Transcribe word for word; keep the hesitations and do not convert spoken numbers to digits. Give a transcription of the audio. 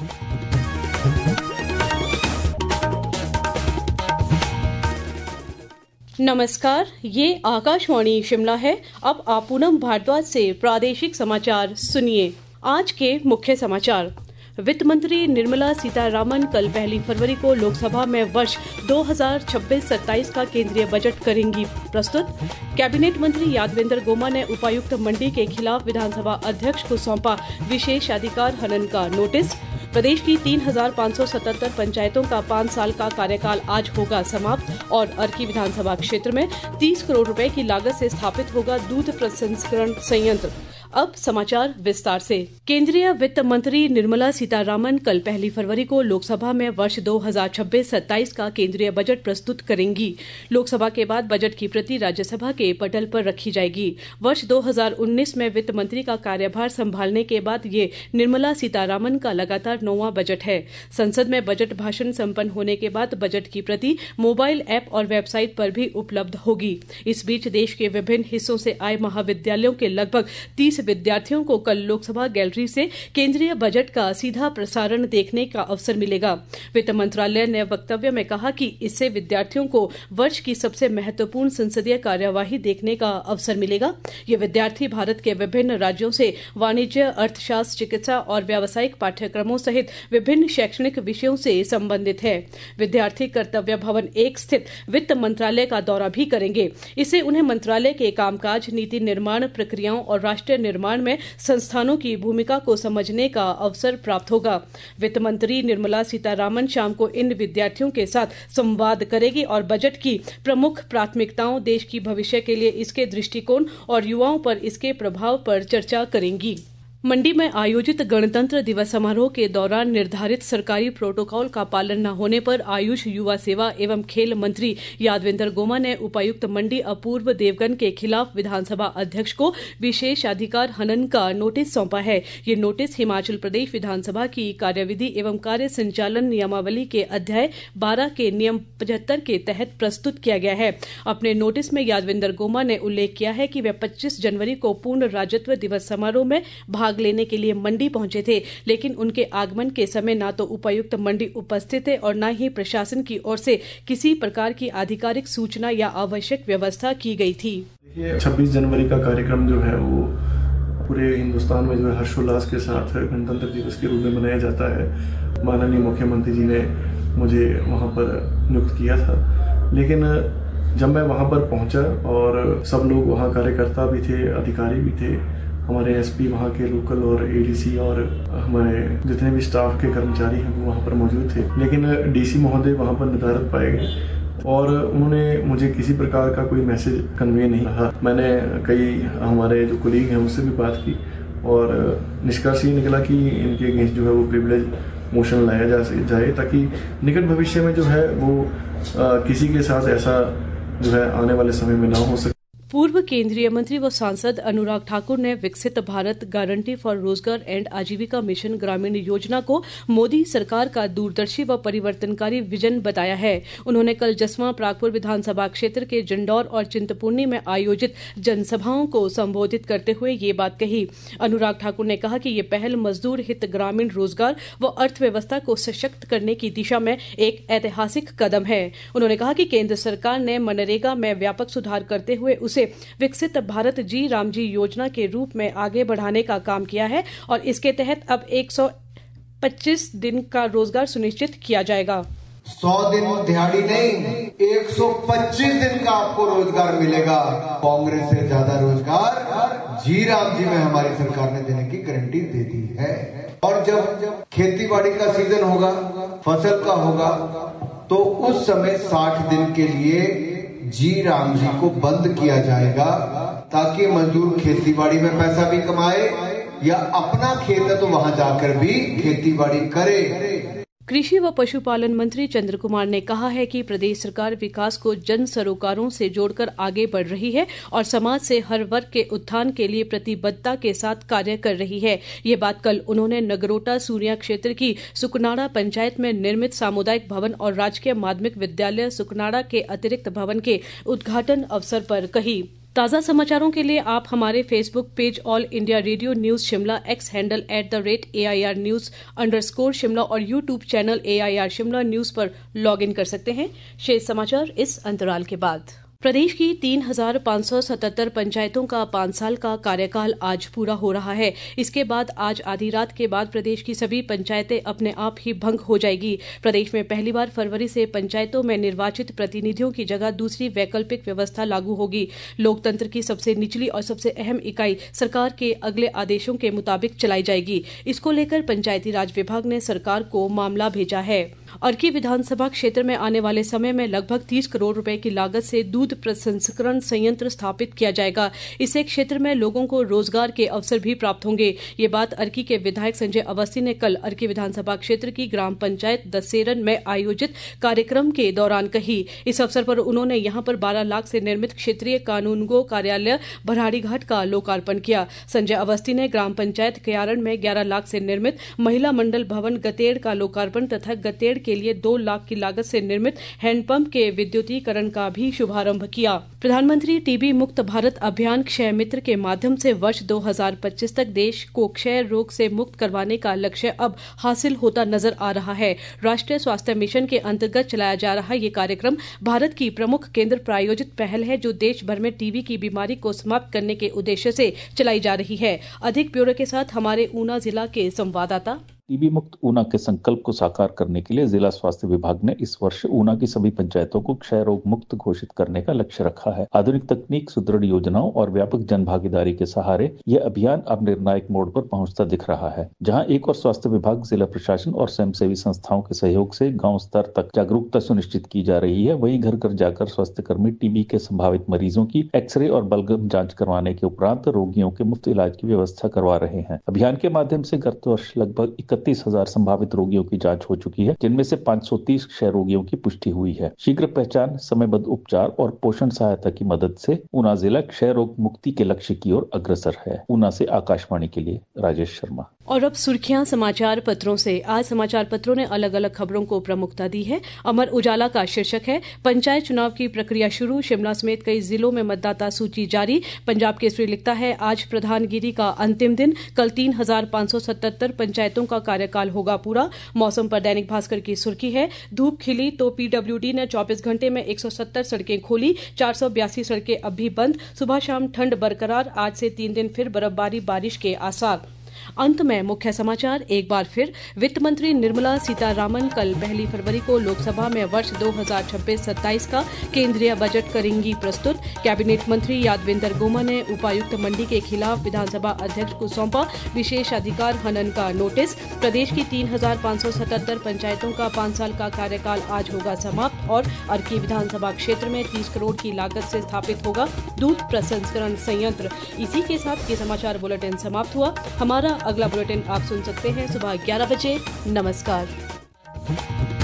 नमस्कार, ये आकाशवाणी शिमला है। अब आप पूनम भारद्वाज से प्रादेशिक समाचार सुनिए। आज के मुख्य समाचार। वित्त मंत्री निर्मला सीतारामन कल पहली फरवरी को लोकसभा में वर्ष दो हज़ार छब्बीस सत्ताईस का केंद्रीय बजट करेंगी प्रस्तुत। कैबिनेट मंत्री यादवेंद्र गोमा ने उपायुक्त मंडी के खिलाफ विधानसभा अध्यक्ष को सौंपा विशेषाधिकार हनन का नोटिस। प्रदेश की तीन हजार पाँच सौ सतहत्तर पंचायतों का पाँच साल का कार्यकाल आज होगा समाप्त और अर्की विधानसभा क्षेत्र में तीस करोड़ रुपए की लागत से स्थापित होगा दूध प्रसंस्करण संयंत्र। अब समाचार विस्तार से। केंद्रीय वित्त मंत्री निर्मला सीतारामन कल पहली फरवरी को लोकसभा में वर्ष दो हज़ार छब्बीस सत्ताईस का केंद्रीय बजट प्रस्तुत करेंगी। लोकसभा के बाद बजट की प्रति राज्यसभा के पटल पर रखी जाएगी। वर्ष दो हज़ार उन्नीस में वित्त मंत्री का कार्यभार संभालने के बाद ये निर्मला सीतारामन का लगातार नौवां बजट है। संसद में बजट भाषण संपन्न होने के बाद बजट की प्रति मोबाइल ऐप और वेबसाइट पर भी उपलब्ध होगी। इस बीच देश के विभिन्न हिस्सों से आए महाविद्यालयों के लगभग तीस विद्यार्थियों को कल लोकसभा गैलरी से केंद्रीय बजट का सीधा प्रसारण देखने का अवसर मिलेगा। वित्त मंत्रालय ने वक्तव्य में कहा कि इससे विद्यार्थियों को वर्ष की सबसे महत्वपूर्ण संसदीय कार्यवाही देखने का अवसर मिलेगा। ये विद्यार्थी भारत के विभिन्न राज्यों से वाणिज्य, अर्थशास्त्र, चिकित्सा और व्यावसायिक पाठ्यक्रमों सहित विभिन्न शैक्षणिक विषयों से संबंधित है। विद्यार्थी कर्तव्य भवन एक स्थित वित्त मंत्रालय का दौरा भी करेंगे। इससे उन्हें मंत्रालय के कामकाज, नीति निर्माण प्रक्रियाओं और राष्ट्रीय निर्माण में संस्थानों की भूमिका को समझने का अवसर प्राप्त होगा। वित्त मंत्री निर्मला सीतारामन शाम को इन विद्यार्थियों के साथ संवाद करेगी और बजट की प्रमुख प्राथमिकताओं, देश की भविष्य के लिए इसके दृष्टिकोण और युवाओं पर इसके प्रभाव पर चर्चा करेंगी। मंडी में आयोजित गणतंत्र दिवस समारोह के दौरान निर्धारित सरकारी प्रोटोकॉल का पालन न होने पर आयुष, युवा सेवा एवं खेल मंत्री यादवेंद्र गोमा ने उपायुक्त मंडी अपूर्व देवगन के खिलाफ विधानसभा अध्यक्ष को विशेषाधिकार हनन का नोटिस सौंपा है। ये नोटिस हिमाचल प्रदेश विधानसभा की कार्यविधि एवं कार्य संचालन नियमावली के अध्याय बारह के नियम पचहत्तर के तहत प्रस्तुत किया गया है। अपने नोटिस में यादवेंद्र गोमा ने उल्लेख किया है कि वे पच्चीस जनवरी को पूर्ण राज्यत्व दिवस समारोह में भाग लेने के लिए मंडी पहुंचे थे, लेकिन उनके आगमन के समय न तो उपायुक्त मंडी उपस्थित थे और न ही प्रशासन की ओर से किसी प्रकार की आधिकारिक सूचना या आवश्यक व्यवस्था की गई थी। छब्बीस जनवरी का कार्यक्रम जो है वो पूरे हिंदुस्तान में जो है हर्षोल्लास के साथ गणतंत्र दिवस के रूप में मनाया जाता है। माननीय मुख्यमंत्री जी ने मुझे वहाँ पर नियुक्त किया था, लेकिन जब मैं वहाँ पर पहुँचा और सब लोग वहाँ कार्यकर्ता भी थे, अधिकारी भी थे, हमारे एसपी वहाँ के लोकल और एडीसी और हमारे जितने भी स्टाफ के कर्मचारी हैं वो वहाँ पर मौजूद थे, लेकिन डीसी महोदय वहाँ पर निर्धारित पाए गए और उन्होंने मुझे किसी प्रकार का कोई मैसेज कन्वे नहीं रहा। मैंने कई हमारे जो कोलीग हैं उससे भी बात की और निष्कर्ष ये निकला कि इनके अगेंस्ट जो है वो प्रिविलेज मोशन लाया जा जाए ताकि निकट भविष्य में जो है वो आ, किसी के साथ ऐसा जो है आने वाले समय में ना हो सके। पूर्व केंद्रीय मंत्री व सांसद अनुराग ठाकुर ने विकसित भारत गारंटी फॉर रोजगार एंड आजीविका मिशन ग्रामीण योजना को मोदी सरकार का दूरदर्शी व परिवर्तनकारी विजन बताया है। उन्होंने कल जसवां प्रागपुर विधानसभा क्षेत्र के जंडौर और चिंतपूर्णी में आयोजित जनसभाओं को संबोधित करते हुए ये बात कही। अनुराग ठाकुर ने कहा कि ये पहल मजदूर हित, ग्रामीण रोजगार व अर्थव्यवस्था को सशक्त करने की दिशा में एक ऐतिहासिक कदम है। उन्होंने कहा कि केंद्र सरकार ने मनरेगा में व्यापक सुधार करते हुए उसे विकसित भारत जी राम जी योजना के रूप में आगे बढ़ाने का काम किया है और इसके तहत अब एक सौ पच्चीस दिन का रोजगार सुनिश्चित किया जाएगा। सौ दिन दिहाड़ी नहीं, एक सौ पच्चीस दिन का आपको रोजगार मिलेगा। कांग्रेस से ज्यादा रोजगार जी राम जी में हमारी सरकार ने देने की गारंटी दे दी है। और जब जब खेती बाड़ी का सीजन होगा, फसल का होगा, तो उस समय साठ दिन के लिए जी राम जी को बंद किया जाएगा ताकि मजदूर खेती बाड़ी में पैसा भी कमाए या अपना खेत है तो वहां जाकर भी खेती बाड़ी करे। कृषि व पशुपालन मंत्री चंद्र कुमार ने कहा है कि प्रदेश सरकार विकास को जन सरोकारों से जोड़कर आगे बढ़ रही है और समाज से हर वर्ग के उत्थान के लिए प्रतिबद्धता के साथ कार्य कर रही है। ये बात कल उन्होंने नगरोटा सूरिया क्षेत्र की सुकनाड़ा पंचायत में निर्मित सामुदायिक भवन और राजकीय माध्यमिक विद्यालय सुकनाड़ा के अतिरिक्त भवन के उद्घाटन अवसर पर कही। ताज़ा समाचारों के लिए आप हमारे Facebook page all India radio news Shimla, X handle at the rate A I R news underscore Shimla और YouTube channel A I R Shimla news पर लॉग इन कर सकते हैं। शेष समाचार इस अंतराल के बाद। प्रदेश की तीन हजार पाँच सौ सतहत्तर पंचायतों का पांच साल का कार्यकाल आज पूरा हो रहा है। इसके बाद आज आधी रात के बाद प्रदेश की सभी पंचायतें अपने आप ही भंग हो जाएगी। प्रदेश में पहली बार फरवरी से पंचायतों में निर्वाचित प्रतिनिधियों की जगह दूसरी वैकल्पिक व्यवस्था लागू होगी। लोकतंत्र की सबसे निचली और सबसे अहम इकाई सरकार के अगले आदेशों के मुताबिक चलाई जाएगी। इसको लेकर पंचायती राज विभाग ने सरकार को मामला भेजा है। अर्की विधानसभा क्षेत्र में आने वाले समय में लगभग तीस करोड़ रुपए की लागत से दूध प्रसंस्करण संयंत्र स्थापित किया जाएगा। इससे क्षेत्र में लोगों को रोजगार के अवसर भी प्राप्त होंगे। ये बात अर्की के विधायक संजय अवस्थी ने कल अर्की विधानसभा क्षेत्र की ग्राम पंचायत दसेरन में आयोजित कार्यक्रम के दौरान कही। इस अवसर पर उन्होंने यहां पर बारह लाख से निर्मित क्षेत्रीय कानूनगो कार्यालय भराड़ीघाट का लोकार्पण किया। संजय अवस्थी ने ग्राम पंचायत क्यारण में ग्यारह लाख से निर्मित महिला मंडल भवन गतेड़ का लोकार्पण तथा गतेड़ के लिए दो लाख की लागत से निर्मित हैंडपंप के विद्युतीकरण का भी शुभारंभ किया। प्रधानमंत्री टीबी मुक्त भारत अभियान क्षय मित्र के माध्यम से वर्ष दो हज़ार पच्चीस तक देश को क्षय रोग से मुक्त करवाने का लक्ष्य अब हासिल होता नजर आ रहा है। राष्ट्रीय स्वास्थ्य मिशन के अंतर्गत चलाया जा रहा ये कार्यक्रम भारत की प्रमुख केंद्र प्रायोजित पहल है, जो देश भर में टीबी की बीमारी को समाप्त करने के उद्देश्य से चलाई जा रही है। अधिक ब्यौरे के साथ हमारे ऊना जिला के संवाददाता। टीबी मुक्त ऊना के संकल्प को साकार करने के लिए जिला स्वास्थ्य विभाग ने इस वर्ष ऊना की सभी पंचायतों को क्षय रोग मुक्त घोषित करने का लक्ष्य रखा है। आधुनिक तकनीक, सुदृढ़ योजनाओं और व्यापक जन भागीदारी के सहारे यह अभियान अब निर्णायक मोड़ पर पहुंचता दिख रहा है, जहां एक और स्वास्थ्य विभाग, जिला प्रशासन और स्वयंसेवी संस्थाओं के सहयोग से गाँव स्तर तक जागरूकता सुनिश्चित की जा रही है। वहीं घर घर जाकर स्वास्थ्य कर्मी टीबी के संभावित मरीजों की एक्सरे और बलगम जाँच करवाने के उपरांत रोगियों के मुफ्त इलाज की व्यवस्था करवा रहे हैं। अभियान के माध्यम से गत वर्ष लगभग इकतीस हजार संभावित रोगियों की जांच हो चुकी है, जिनमें से पाँच सौ तीस क्षय रोगियों की पुष्टि हुई है। शीघ्र पहचान, समयबद्ध उपचार और पोषण सहायता की मदद से ऊना जिला क्षय रोग मुक्ति के लक्ष्य की ओर अग्रसर है। ऊना से आकाशवाणी के लिए राजेश शर्मा। और अब सुर्खियां समाचार पत्रों से। आज समाचार पत्रों ने अलग अलग खबरों को प्रमुखता दी है। अमर उजाला का शीर्षक है, पंचायत चुनाव की प्रक्रिया शुरू, शिमला समेत कई जिलों में मतदाता सूची जारी। पंजाब केसरी लिखता है, आज प्रधानगिरी का अंतिम दिन, कल तीन हजार पाँच सौ सतहत्तर पंचायतों का कार्यकाल होगा पूरा। मौसम पर दैनिक भास्कर की सुर्खी है, धूप खिली तो पीडब्ल्यूडी ने चौबीस घंटे में एक सौ सत्तर सड़कें खोली, चार सौ बयासी सड़कें अब भी बंद। सुबह शाम ठंड बरकरार, आज से तीन दिन फिर बर्फबारी, बारिश के आसार। अंत में मुख्य समाचार एक बार फिर। वित्त मंत्री निर्मला सीतारामन कल पहली फरवरी को लोकसभा में वर्ष दो हज़ार छब्बीस सत्ताईस का केंद्रीय बजट करेंगी प्रस्तुत। कैबिनेट मंत्री यादविंदर गोमा ने उपायुक्त मंडी के खिलाफ विधानसभा अध्यक्ष को सौंपा विशेष अधिकार हनन का नोटिस। प्रदेश की तीन हजार पाँच सौ सतहत्तर पंचायतों का पांच साल का कार्यकाल आज होगा समाप्त। और अर्की विधानसभा क्षेत्र में तीस करोड़ की लागत से स्थापित होगा दूध प्रसंस्करण संयंत्र। इसी के साथ ये समाचार बुलेटिन समाप्त हुआ। हमारा अगला बुलेटिन आप सुन सकते हैं सुबह ग्यारह बजे। नमस्कार।